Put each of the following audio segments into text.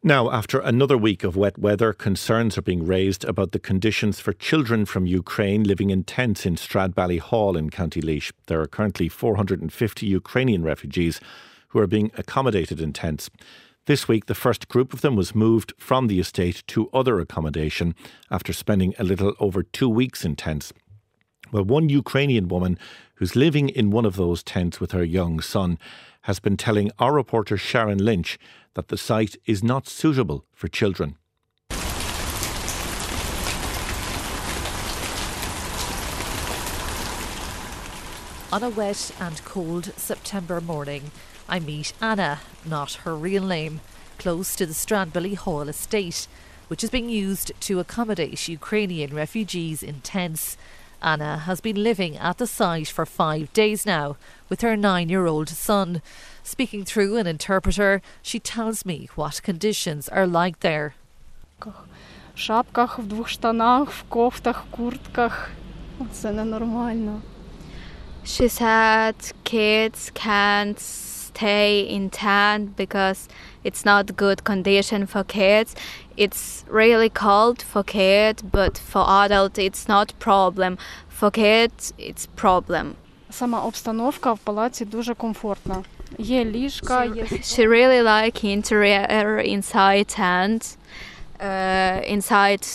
Now, after another week of wet weather, concerns are being raised about the conditions for children from Ukraine living in tents in Stradbally in County Laois. There are currently 450 Ukrainian refugees who are being accommodated in tents. This week, the first group of them was moved from the estate to other accommodation after spending a little over 2 weeks in tents. Well, one Ukrainian woman who's living in one of those tents with her young son has been telling our reporter Sharon Lynch that the site is not suitable for children. On a wet and cold September morning, I meet Anna, not her real name, close to the Stradbally Hall estate, which is being used to accommodate Ukrainian refugees in tents. Anna has been living at the site for 5 days now with her 9-year-old son. Speaking through an interpreter, she tells me what conditions are like there. В шапках, в двох штанах, в кофтах, в куртках. Це ненормально. She said kids can't stay in tent because it's not good condition for kids. It's really cold for kids, but for adults it's not problem. For kids it's problem. Сама обстановка в палаці дуже комфортна. Є ліжка, є... She really like interior inside tent, inside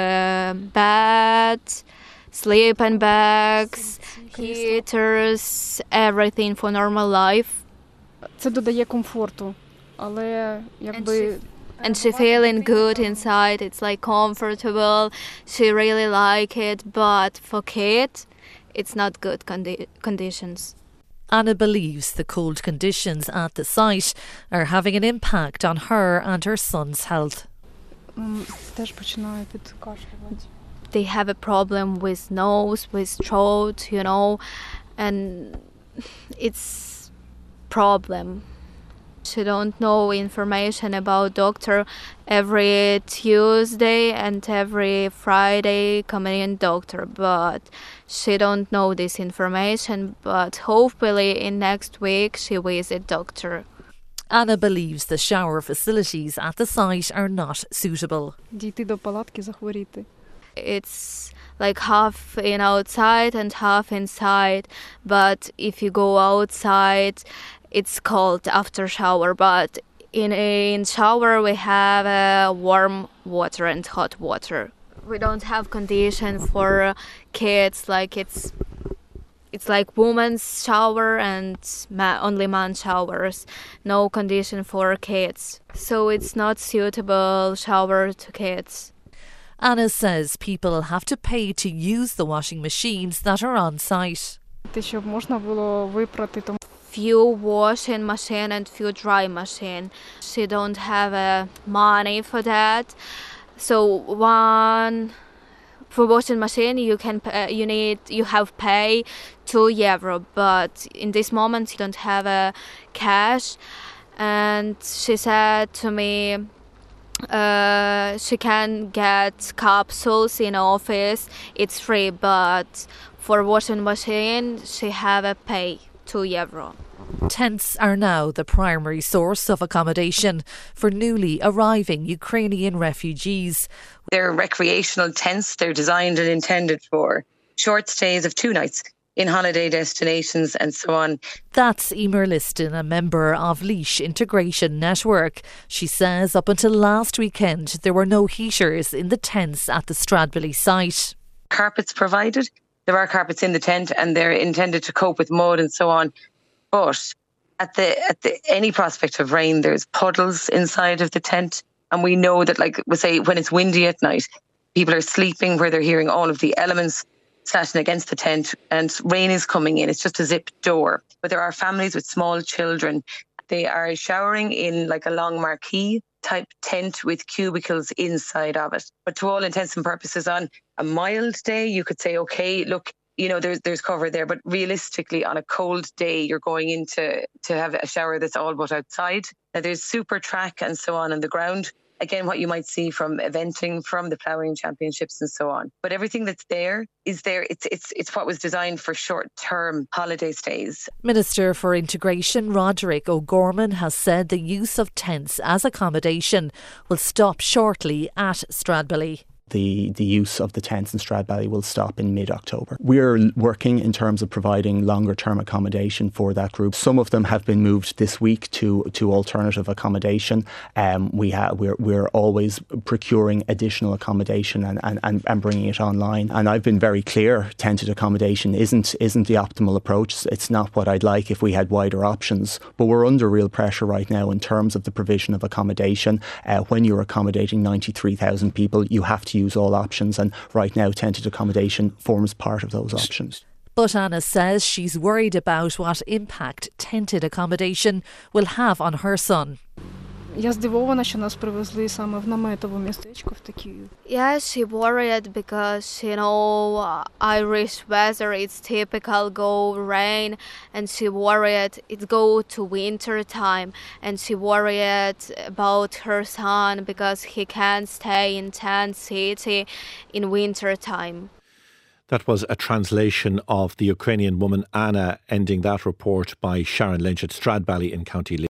bed, sleeping bags, heaters, everything for normal life. Це додає комфорту, але якби... And she feeling good inside, it's like comfortable, she really like it, but for kids, it's not good conditions. Anna believes the cold conditions at the site are having an impact on her and her son's health. Теж починаю підкашлювати. They have a problem with nose, with throat, you know, and it's problem. She don't know information about doctor. Every Tuesday and every Friday coming in doctor, but she don't know this information. But hopefully in next week she visit doctor. Anna believes the shower facilities at the site are not suitable. Дійти до палатки, захворіти. It's like half in outside and half inside, but if you go outside it's cold after shower, but in shower we have warm water and hot water. We don't have condition for kids, like it's like women's shower and only man showers, no condition for kids, so it's not suitable shower to kids. Anna says people have to pay to use the washing machines that are on site. Щоб можна було випрати там. Few washing machine and few dry machine. She don't have money for that. So one for washing machine you have pay €2, but in this moment you don't have cash. And she said to me she can get capsules in office. It's free, but for washing machine she have a pay €2. Tents are now the primary source of accommodation for newly arriving Ukrainian refugees. They're recreational tents. They're designed and intended for short stays of 2 nights in holiday destinations and so on. That's Emer Liston, a member of Laois Integration Network. She says up until last weekend there were no heaters in the tents at the Stradbally site. Carpets provided. There are carpets in the tent and they're intended to cope with mud and so on. But at the any prospect of rain, there's puddles inside of the tent. And we know that, like we say, when it's windy at night, people are sleeping where they're hearing all of the elements slashing against the tent and rain is coming in. It's just a zip door. But there are families with small children. They are showering in like a long marquee type tent with cubicles inside of it. But to all intents and purposes, on a mild day, you could say, okay, look, you know, there's cover there. But realistically, on a cold day, you're going in to have a shower that's all but outside. Now, there's super track and so on the ground. again, what you might see from eventing, from the ploughing championships and so on. But everything that's there is there. It's what was designed for short-term holiday stays. Minister for Integration Roderick O'Gorman has said the use of tents as accommodation will stop shortly at Stradbally. The use of the tents in Stradbally will stop in mid-October. We're working in terms of providing longer-term accommodation for that group. Some of them have been moved this week to alternative accommodation. We're always procuring additional accommodation and bringing it online. And I've been very clear: tented accommodation isn't the optimal approach. It's not what I'd like if we had wider options. But we're under real pressure right now in terms of the provision of accommodation. When you're accommodating 93,000 people, you have to use all options, and right now tented accommodation forms part of those options. But Anna says she's worried about what impact tented accommodation will have on her son. Я здивована, що нас привезли саме в наметове містечко в такі. Yeah, she worried because, Irish weather, it's typical go rain, and she worried it go to winter time, and she worried about her son because he can't stay in tent city in winter time. That was a translation of the Ukrainian woman Anna, ending that report by Sharon Lynch at Stradbally in County Laois.